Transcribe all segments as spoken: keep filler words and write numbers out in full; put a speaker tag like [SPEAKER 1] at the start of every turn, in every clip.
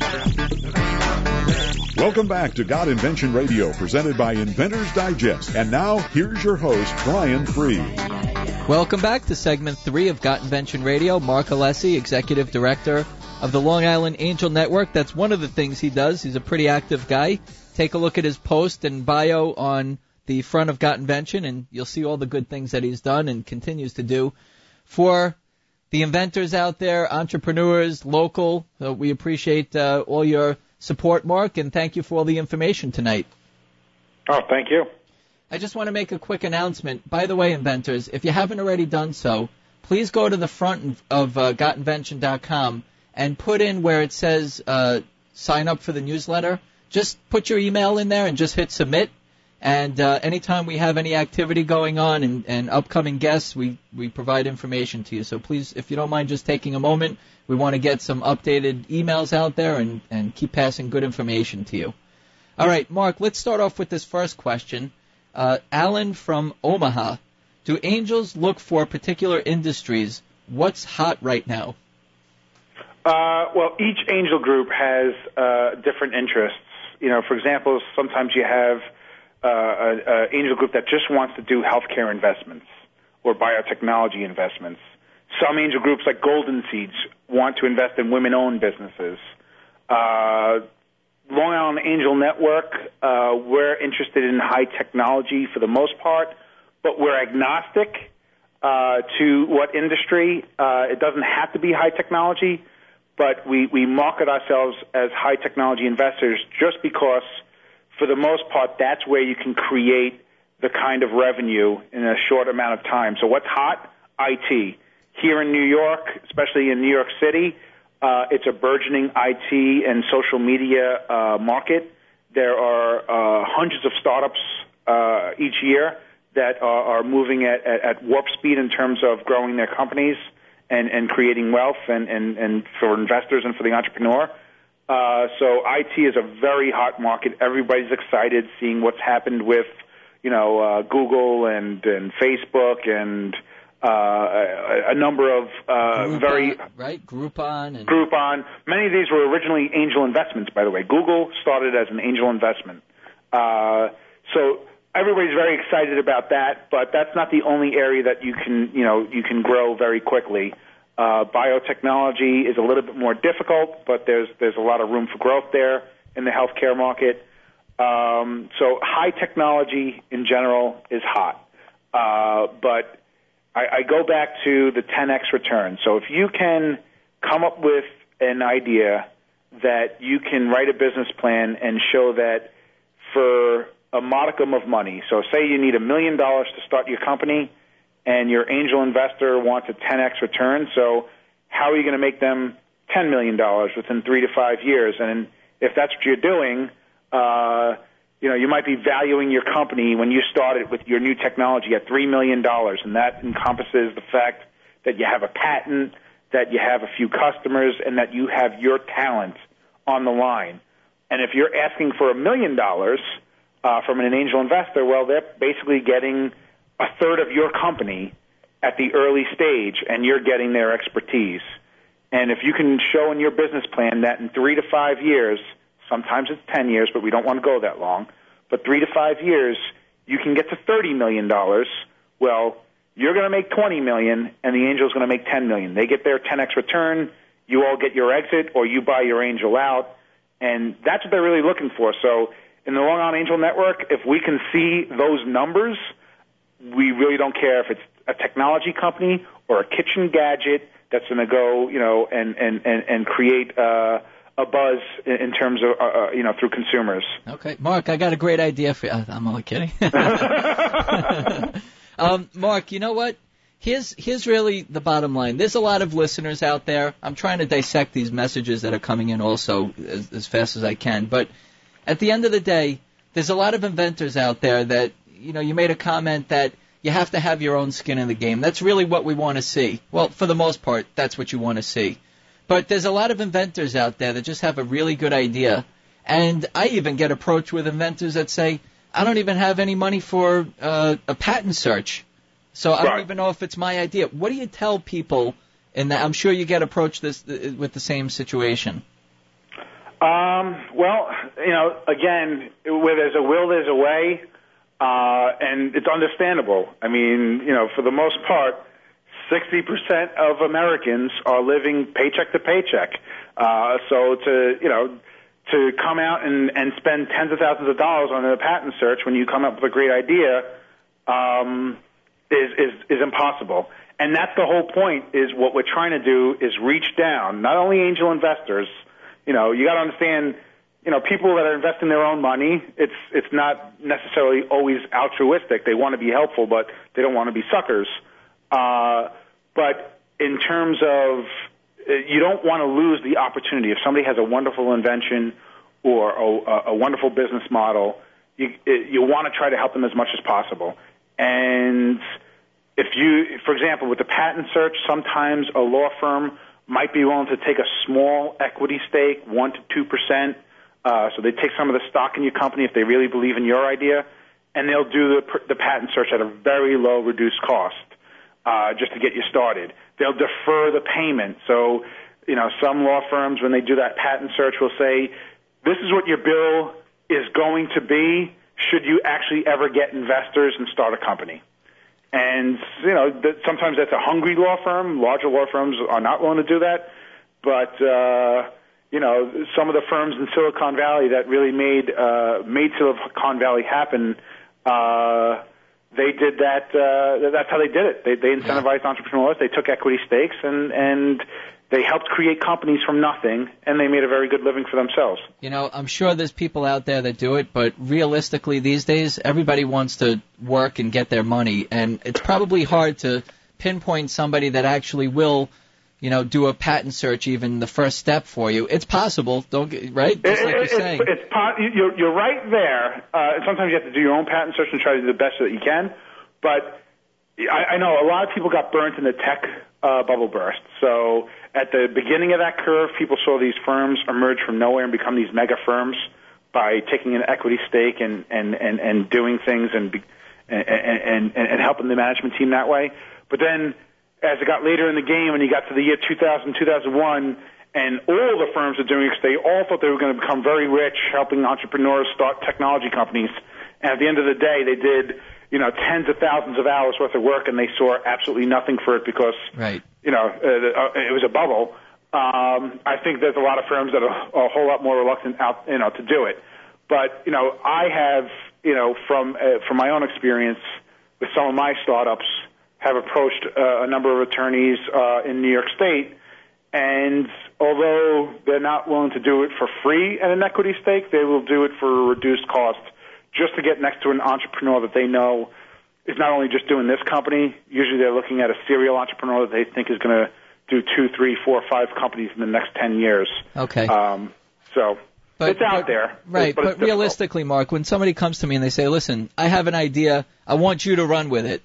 [SPEAKER 1] Welcome back to God Invention Radio, presented by Inventor's Digest. And now, here's your host, Brian Free.
[SPEAKER 2] Welcome back to segment three of God Invention Radio. Mark Alessi, Executive Director of the Long Island Angel Network. That's one of the things he does. He's a pretty active guy. Take a look at his post and bio on the front of God Invention, and you'll see all the good things that he's done and continues to do for the inventors out there, entrepreneurs, local. So we appreciate uh, all your support, Mark, and thank you for all the information tonight.
[SPEAKER 3] Oh, thank you.
[SPEAKER 2] I just want to make a quick announcement. By the way, inventors, if you haven't already done so, please go to the front of uh, got invention dot com and put in where it says uh, sign up for the newsletter. Just put your email in there and just hit submit. And uh, anytime we have any activity going on and, and upcoming guests, we, we provide information to you. So please, if you don't mind just taking a moment, we want to get some updated emails out there and, and keep passing good information to you. All right, Mark, let's start off with this first question. Uh, Alan from Omaha. Do angels look for particular industries? What's hot right now?
[SPEAKER 3] Uh, well, each angel group has uh, different interests. You know, for example, sometimes you have uh, an angel group that just wants to do healthcare investments or biotechnology investments. Some angel groups, like Golden Seeds, want to invest in women-owned businesses. Uh, Long Island Angel Network, uh, we're interested in high technology for the most part, but we're agnostic uh, to what industry. Uh, it doesn't have to be high technology, but we, we market ourselves as high technology investors just because, for the most part, that's where you can create the kind of revenue in a short amount of time. So what's hot? I T. Here in New York, especially in New York City, uh, it's a burgeoning I T and social media uh, market. There are uh, hundreds of startups uh, each year that are, are moving at, at, at warp speed in terms of growing their companies and, and creating wealth and, and, and for investors and for the entrepreneur. Uh, so I T is a very hot market. Everybody's excited seeing what's happened with, you know, uh, Google and, and Facebook and uh, a, a number of uh,
[SPEAKER 2] Groupon,
[SPEAKER 3] very
[SPEAKER 2] right Groupon and
[SPEAKER 3] Groupon. Many of these were originally angel investments, by the way. Google started as an angel investment. Uh, so everybody's very excited about that, but that's not the only area that you can, you know, you can grow very quickly. Uh, biotechnology is a little bit more difficult, but there's there's a lot of room for growth there in the healthcare market. Um, so high technology in general is hot, uh, but I, I go back to the ten X return. So if you can come up with an idea that you can write a business plan and show that for a modicum of money, so say you need a million dollars to start your company, and your angel investor wants a ten X return, so how are you going to make them ten million dollars within three to five years? And if that's what you're doing, uh, you know, you might be valuing your company when you started with your new technology at three million dollars, and that encompasses the fact that you have a patent, that you have a few customers, and that you have your talent on the line. And if you're asking for a million dollars uh, from an angel investor, well, they're basically getting a third of your company at the early stage, and you're getting their expertise. And if you can show in your business plan that in three to five years, sometimes it's ten years, but we don't want to go that long, but three to five years, you can get to thirty million dollars, well, you're going to make twenty million dollars, and the angel's going to make ten million dollars. They get their ten X return, you all get your exit, or you buy your angel out, and that's what they're really looking for. So in the Long Island Angel Network, if we can see those numbers, we really don't care if it's a technology company or a kitchen gadget that's going to go, you know, and and and, and create uh, a buzz in terms of, uh, you know, through consumers.
[SPEAKER 2] Okay, Mark, I got a great idea for you. I'm only kidding. um, Mark, you know what? Here's here's really the bottom line. There's a lot of listeners out there. I'm trying to dissect these messages that are coming in also as, as fast as I can. But at the end of the day, there's a lot of inventors out there that, you know, you made a comment that you have to have your own skin in the game. That's really what we want to see. Well, for the most part, that's what you want to see. But there's a lot of inventors out there that just have a really good idea. And I even get approached with inventors that say, I don't even have any money for uh, a patent search. So I don't
[SPEAKER 3] right.
[SPEAKER 2] even know if it's my idea. What do you tell people in that? I'm sure you get approached this with the same situation.
[SPEAKER 3] Um, well, you know, again, where there's a will, there's a way, uh, and it's understandable. I mean, you know, for the most part, sixty percent of Americans are living paycheck to paycheck. Uh, so to, you know, to come out and, and spend tens of thousands of dollars on a patent search when you come up with a great idea, um, is, is, is impossible. And that's the whole point, is what we're trying to do is reach down, not only angel investors. You know, you got to understand, you know, people that are investing their own money, it's it's not necessarily always altruistic. They want to be helpful, but they don't want to be suckers. Uh, but in terms of, uh, you don't want to lose the opportunity. If somebody has a wonderful invention or a, a wonderful business model, you you want to try to help them as much as possible. And if you, for example, with the patent search, sometimes a law firm might be willing to take a small equity stake, one to two percent. Uh, so they take some of the stock in your company if they really believe in your idea, and they'll do the, the patent search at a very low reduced cost, uh, just to get you started. They'll defer the payment. So, you know, some law firms, when they do that patent search, will say, this is what your bill is going to be should you actually ever get investors and start a company. And, you know, th- sometimes that's a hungry law firm. Larger law firms are not willing to do that. But, uh, you know, some of the firms in Silicon Valley that really made uh, made Silicon Valley happen, uh, they did that. Uh, that's how they did it. They, they incentivized entrepreneurs. They took equity stakes, and, and they helped create companies from nothing, and they made a very good living for themselves.
[SPEAKER 2] You know, I'm sure there's people out there that do it, but realistically these days, everybody wants to work and get their money, and it's probably hard to pinpoint somebody that actually will, you know, do a patent search, even the first step for you. It's possible, don't get, right? Just like you're
[SPEAKER 3] it's,
[SPEAKER 2] saying.
[SPEAKER 3] It's, it's, you're, you're right there. Uh, sometimes you have to do your own patent search and try to do the best that you can, but I, I know a lot of people got burnt in the tech uh, bubble burst. So at the beginning of that curve, people saw these firms emerge from nowhere and become these mega firms by taking an equity stake and, and, and, and doing things and, be, and, and, and helping the management team that way. But then as it got later in the game and you got to the year two thousand, two thousand one, and all the firms are doing it, they all thought they were going to become very rich, helping entrepreneurs start technology companies. And at the end of the day, they did, you know, tens of thousands of hours worth of work, and they saw absolutely nothing for it because,
[SPEAKER 2] right.
[SPEAKER 3] you know, uh, it was a bubble. Um, I think there's a lot of firms that are a whole lot more reluctant out, you know, to do it. But, you know, I have, you know, from uh, from my own experience with some of my startups, have approached uh, a number of attorneys uh, in New York State, and although they're not willing to do it for free at an equity stake, they will do it for a reduced cost just to get next to an entrepreneur that they know is not only just doing this company. Usually they're looking at a serial entrepreneur that they think is going to do two, three, four, five companies in the next ten years.
[SPEAKER 2] Okay.
[SPEAKER 3] Um, so
[SPEAKER 2] but,
[SPEAKER 3] it's out
[SPEAKER 2] but,
[SPEAKER 3] there.
[SPEAKER 2] Right,
[SPEAKER 3] but,
[SPEAKER 2] but realistically, Mark, when somebody comes to me and they say, listen, I have an idea, I want you to run with it.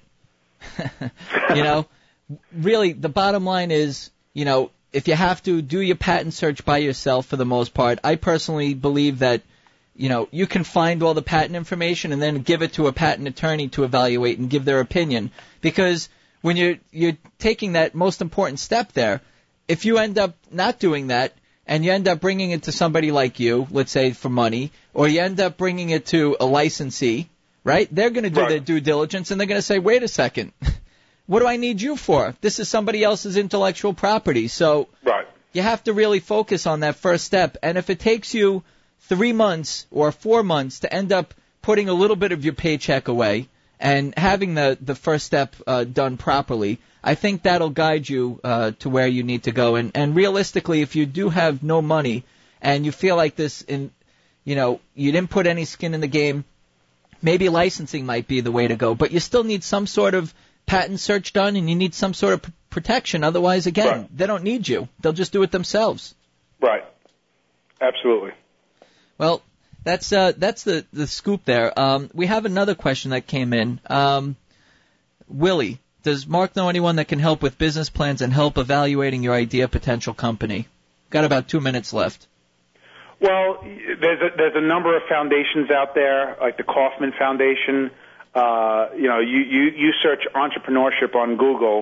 [SPEAKER 2] You know, really, the bottom line is, you know, if you have to, do your patent search by yourself for the most part. I personally believe that, you know, you can find all the patent information and then give it to a patent attorney to evaluate and give their opinion. Because when you're, you're taking that most important step there, if you end up not doing that and you end up bringing it to somebody like you, let's say for money, or you end up bringing it to a licensee, right? They're going to do
[SPEAKER 3] right.
[SPEAKER 2] their due diligence, and they're going to say, wait a second, what do I need you for? This is somebody else's intellectual property. So
[SPEAKER 3] right.
[SPEAKER 2] you have to really focus on that first step. And if it takes you three months or four months to end up putting a little bit of your paycheck away and having the, the first step uh, done properly, I think that'll guide you uh, to where you need to go. And, and realistically, if you do have no money and you feel like this, in, you know, you didn't put any skin in the game, maybe licensing might be the way to go, but you still need some sort of patent search done, and you need some sort of p- protection. Otherwise, again,
[SPEAKER 3] right.
[SPEAKER 2] they don't need you. They'll just do it themselves.
[SPEAKER 3] Right. Absolutely.
[SPEAKER 2] Well, that's uh, that's the, the scoop there. Um, we have another question that came in. Um, Willie, does Mark know anyone that can help with business plans and help evaluating your idea potential company? Got about two minutes left.
[SPEAKER 3] Well, there's a, there's a number of foundations out there, like the Kauffman Foundation. Uh, you know, you, you, you search entrepreneurship on Google,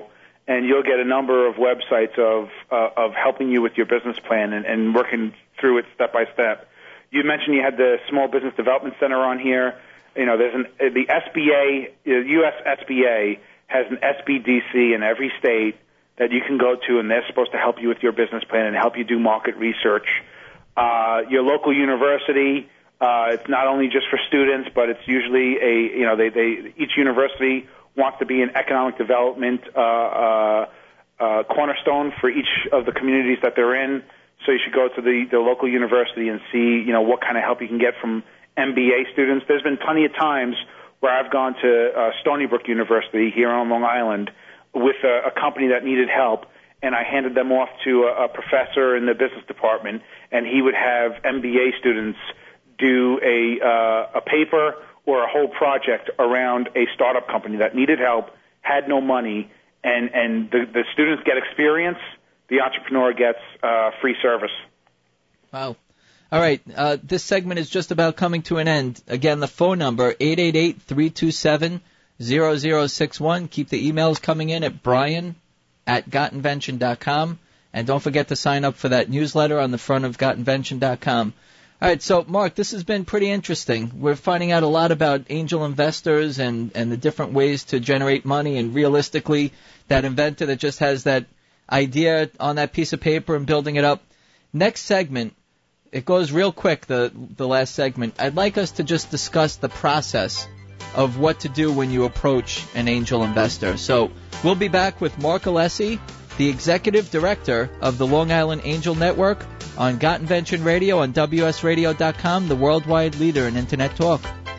[SPEAKER 3] and you'll get a number of websites of uh, of helping you with your business plan and, and working through it step by step. You mentioned you had the Small Business Development Center on here. You know, there's an the S B A, the U S S B A has an S B D C in every state that you can go to, and they're supposed to help you with your business plan and help you do market research. Uh, your local university, uh, it's not only just for students, but it's usually a, you know, they, they each university wants to be an economic development uh, uh, uh, cornerstone for each of the communities that they're in. So you should go to the, the local university and see, you know, what kind of help you can get from M B A students. There's been plenty of times where I've gone to uh, Stony Brook University here on Long Island with a, a company that needed help, and I handed them off to a, a professor in the business department, and he would have M B A students do a uh, a paper or a whole project around a startup company that needed help, had no money, and, and the, the students get experience, the entrepreneur gets uh, free service.
[SPEAKER 2] Wow. All right, uh, this segment is just about coming to an end. Again, the phone number, eight eight eight, three two seven, zero zero six one. Keep the emails coming in at brian at got invention dot com. And don't forget to sign up for that newsletter on the front of got invention dot com. All right, so, Mark, this has been pretty interesting. We're finding out a lot about angel investors and, and the different ways to generate money, and realistically, that inventor that just has that idea on that piece of paper and building it up. Next segment, it goes real quick, the the last segment. I'd like us to just discuss the process of what to do when you approach an angel investor. So we'll be back with Mark Alessi, the Executive Director of the Long Island Angel Network, on Got Invention Radio on W S radio dot com, the worldwide leader in Internet talk.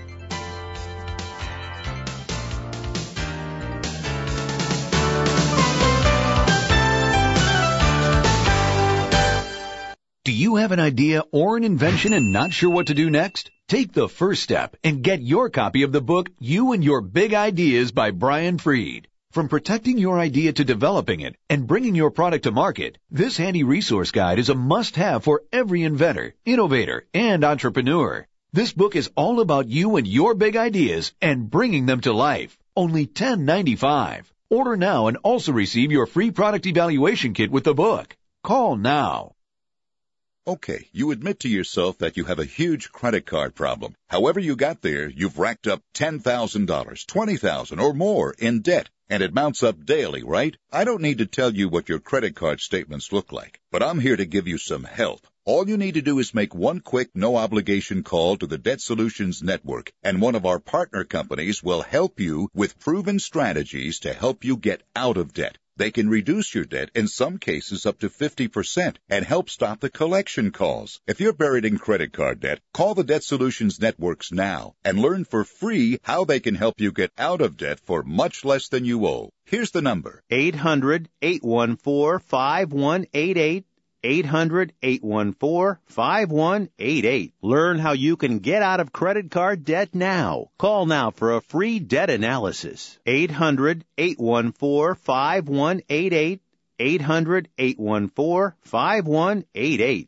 [SPEAKER 4] Do you have an idea or an invention and not sure what to do next? Take the first step and get your copy of the book, You and Your Big Ideas by Brian Freed. From protecting your idea to developing it and bringing your product to market, this handy resource guide is a must-have for every inventor, innovator, and entrepreneur. This book is all about you and your big ideas and bringing them to life. Only ten dollars and ninety-five cents. Order now and also receive your free product evaluation kit with the book. Call now.
[SPEAKER 5] Okay, you admit to yourself that you have a huge credit card problem. However you got there, you've racked up ten thousand dollars, twenty thousand dollars, or more in debt, and it mounts up daily, right? I don't need to tell you what your credit card statements look like, but I'm here to give you some help. All you need to do is make one quick, no-obligation call to the Debt Solutions Network, and one of our partner companies will help you with proven strategies to help you get out of debt. They can reduce your debt, in some cases up to fifty percent, and help stop the collection calls. If you're buried in credit card debt, call the Debt Solutions Networks now and learn for free how they can help you get out of debt for much less than you owe. Here's the number.
[SPEAKER 6] eight hundred, eight one four, five one eight eight. eight hundred, eight one four, five one eight eight. Learn how you can get out of credit card debt now. Call now for a free debt analysis. eight hundred, eight one four, five one eight eight. eight hundred, eight one four, five one eight eight.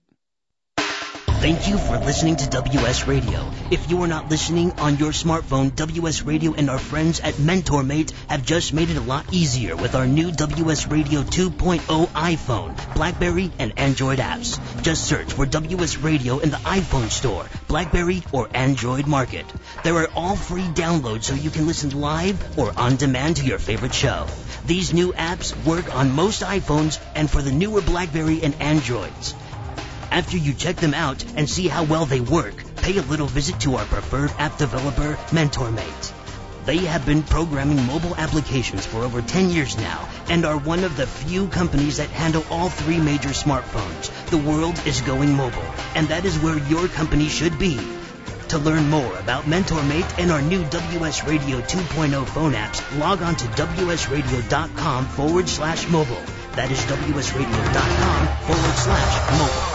[SPEAKER 7] Thank you for listening to W S Radio. If you are not listening on your smartphone, W S Radio and our friends at MentorMate have just made it a lot easier with our new W S Radio two point oh iPhone, BlackBerry, and Android apps. Just search for W S Radio in the iPhone store, BlackBerry, or Android market. There are all free downloads so you can listen live or on demand to your favorite show. These new apps work on most iPhones and for the newer BlackBerry and Androids. After you check them out and see how well they work, pay a little visit to our preferred app developer, MentorMate. They have been programming mobile applications for over ten years now and are one of the few companies that handle all three major smartphones. The world is going mobile, and that is where your company should be. To learn more about MentorMate and our new W S Radio two point oh phone apps, log on to wsradio.com forward slash mobile. That is wsradio.com forward slash mobile.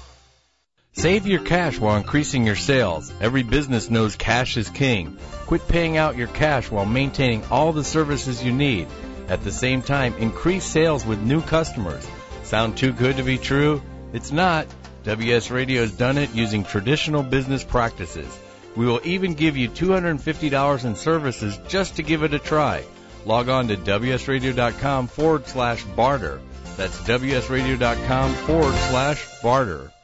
[SPEAKER 8] Save your cash while increasing your sales. Every business knows cash is king. Quit paying out your cash while maintaining all the services you need. At the same time, increase sales with new customers. Sound too good to be true? It's not. W S Radio has done it using traditional business practices. We will even give you two hundred fifty dollars in services just to give it a try. Log on to wsradio.com forward slash barter. That's wsradio.com forward slash barter.